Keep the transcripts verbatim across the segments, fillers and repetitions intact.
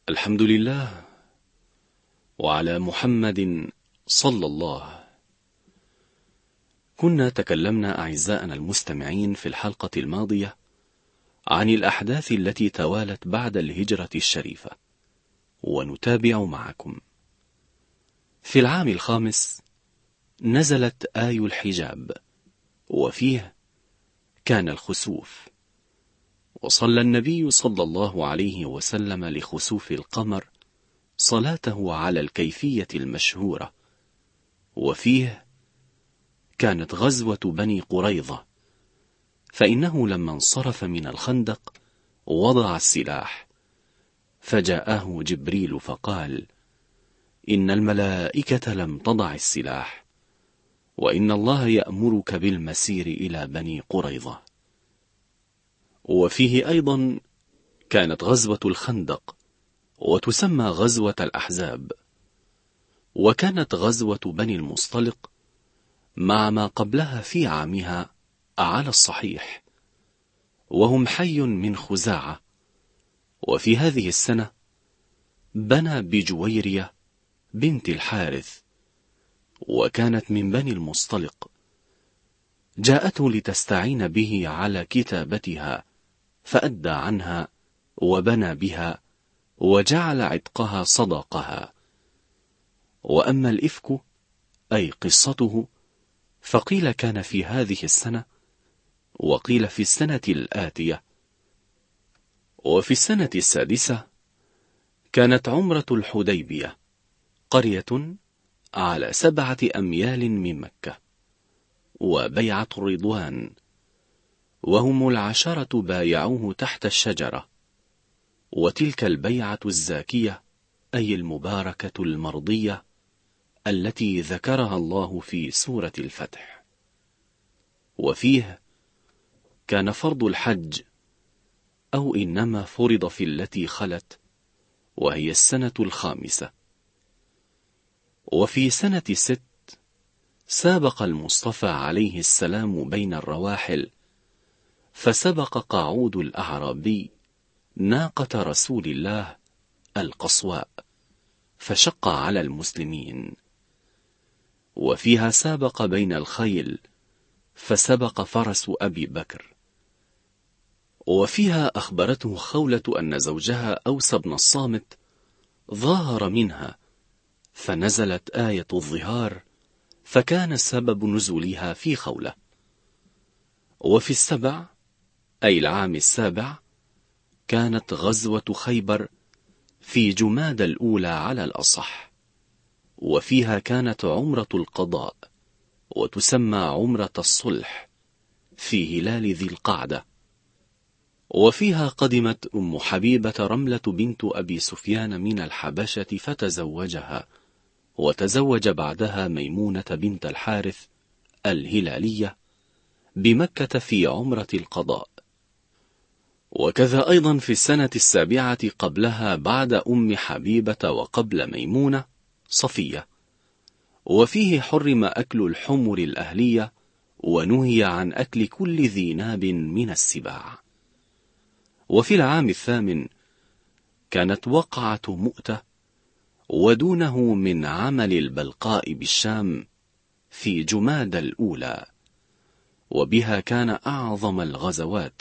الحمد لله وعلى محمد صلى الله. كنا تكلمنا أعزائنا المستمعين في الحلقة الماضية عن الأحداث التي توالت بعد الهجرة الشريفة، ونتابع معكم. في العام الخامس نزلت آي الحجاب، وفيه كان الخسوف، وصلى النبي صلى الله عليه وسلم لخسوف القمر صلاته على الكيفية المشهورة. وفيه كانت غزوة بني قريظة، فإنه لما انصرف من الخندق وضع السلاح، فجاءه جبريل فقال: إن الملائكة لم تضع السلاح، وإن الله يأمرك بالمسير إلى بني قريظة. وفيه أيضا كانت غزوة الخندق، وتسمى غزوة الأحزاب. وكانت غزوة بني المصطلق مع ما قبلها في عامها على الصحيح، وهم حي من خزاعة. وفي هذه السنة بنى بجويرية بنت الحارث، وكانت من بني المصطلق، جاءته لتستعين به على كتابتها، فأدى عنها وبنى بها وجعل عتقها صداقها. وأما الإفك أي قصته فقيل كان في هذه السنة، وقيل في السنة الآتية. وفي السنة السادسة كانت عمرة الحديبية، قرية على سبعة أميال من مكة، وبيعة الرضوان، وهم العشرة بايعوه تحت الشجرة. وتلك البيعة الزاكية أي المباركة المرضية التي ذكرها الله في سورة الفتح. وفيه كان فرض الحج، أو إنما فرض في التي خلت، وهي السنة الخامسة. وفي سنة ست سابق المصطفى عليه السلام بين الرواحل، فسبق قعود الأعرابي ناقة رسول الله القصواء، فشق على المسلمين. وفيها سابق بين الخيل، فسبق فرس أبي بكر. وفيها أخبرته خولة أن زوجها أوس بن الصامت ظاهر منها، فنزلت آية الظهار، فكان سبب نزولها في خولة. وفي السبع أي العام السابع كانت غزوة خيبر في جماد الأولى على الأصح، وفيها كانت عمرة القضاء، وتسمى عمرة الصلح، في هلال ذي القعدة. وفيها قدمت أم حبيبة رملة بنت أبي سفيان من الحبشة فتزوجها، وتزوج بعدها ميمونة بنت الحارث الهلالية بمكة في عمرة القضاء. وكذا أيضا في السنة السابعة قبلها بعد أم حبيبة وقبل ميمونة صفية. وفيه حرم أكل الحمر الأهلية، ونهي عن أكل كل ذي ناب من السباع. وفي العام الثامن كانت وقعة مؤتة، ودونه من عمل البلقاء بالشام في جماد الأولى، وبها كان أعظم الغزوات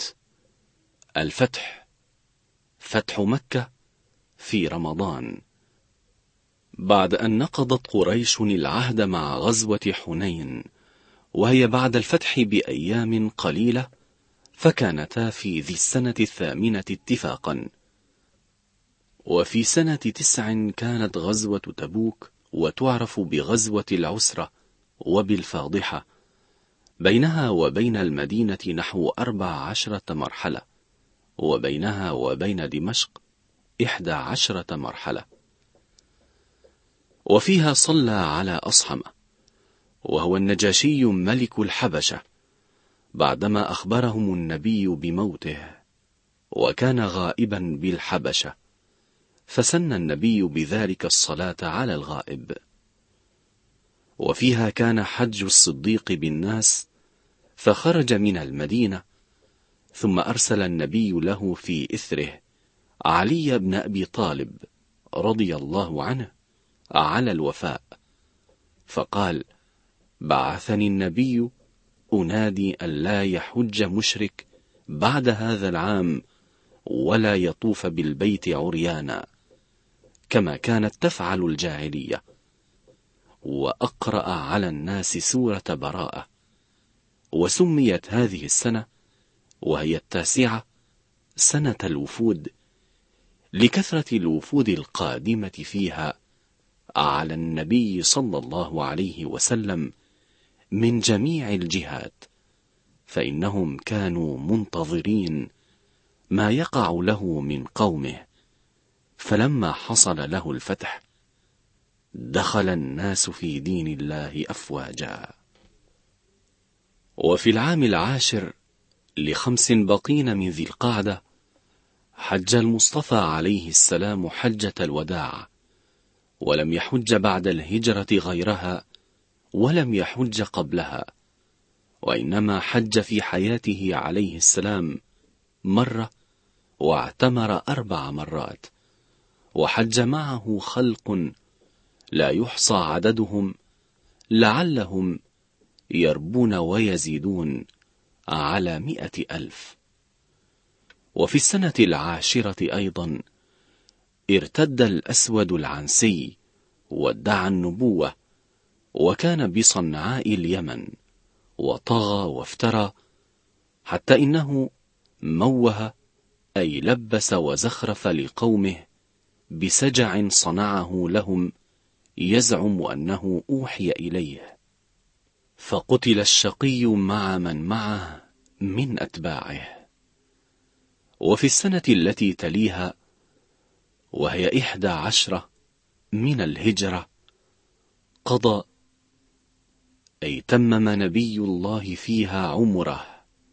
الفتح، فتح مكة في رمضان، بعد أن نقضت قريش العهد مع غزوة حنين، وهي بعد الفتح بأيام قليلة، فكانتا في ذي السنة الثامنة اتفاقا. وفي سنة تسع كانت غزوة تبوك، وتعرف بغزوة العسرة وبالفاضحة، بينها وبين المدينة نحو أربع عشرة مرحلة، وبينها وبين دمشق إحدى عشرة مرحلة. وفيها صلى على أصحمة، وهو النجاشي ملك الحبشة، بعدما أخبرهم النبي بموته، وكان غائبا بالحبشة، فسن النبي بذلك الصلاة على الغائب. وفيها كان حج الصديق بالناس، فخرج من المدينة، ثم أرسل النبي له في إثره علي بن أبي طالب رضي الله عنه على الوفاء، فقال: بعثني النبي أنادي أن لا يحج مشرك بعد هذا العام ولا يطوف بالبيت عريانا كما كانت تفعل الجاهلية، وأقرأ على الناس سورة براءة. وسميت هذه السنة وهي التاسعة سنة الوفود، لكثرة الوفود القادمة فيها على النبي صلى الله عليه وسلم من جميع الجهات، فإنهم كانوا منتظرين ما يقع له من قومه. فلما حصل له الفتح دخل الناس في دين الله أفواجا. وفي العام العاشر لخمس بقين من ذي القعدة حج المصطفى عليه السلام حجة الوداع، ولم يحج بعد الهجرة غيرها، ولم يحج قبلها، وإنما حج في حياته عليه السلام مرة، واعتمر أربع مرات، وحج معه خلق لا يحصى عددهم، لعلهم يربون ويزيدون على مئة ألف. وفي السنة العاشرة أيضا ارتد الأسود العنسي وادعى النبوة، وكان بصنعاء اليمن، وطغى وافترى حتى إنه موه أي لبس وزخرف لقومه بسجع صنعه لهم يزعم أنه أوحي إليه، فقتل الشقي مع من معه من أتباعه. وفي السنة التي تليها وهي إحدى عشرة من الهجرة قضى أي تمم نبي الله فيها عمره،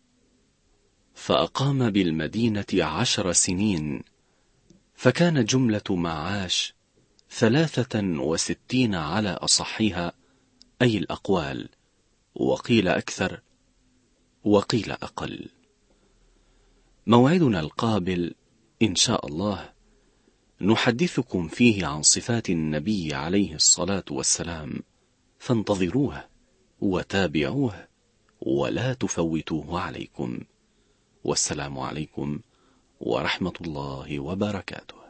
فأقام بالمدينة عشر سنين، فكان جملة معاش ثلاثة وستين على أصحها أي الأقوال، وقيل أكثر وقيل أقل. موعدنا القابل إن شاء الله نحدثكم فيه عن صفات النبي عليه الصلاة والسلام، فانتظروه وتابعوه ولا تفوتوه عليكم. والسلام عليكم ورحمة الله وبركاته.